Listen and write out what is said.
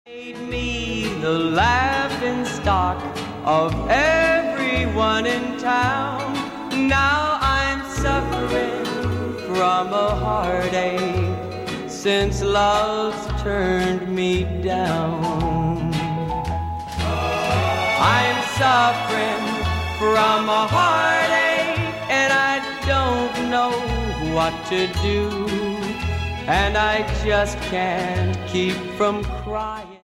Made me the laughing stock of everyone in town. Now I'm suffering from a heartache since love's turned me down. I'm suffering from a heartache and I don't know what to do. And I just can't keep from crying.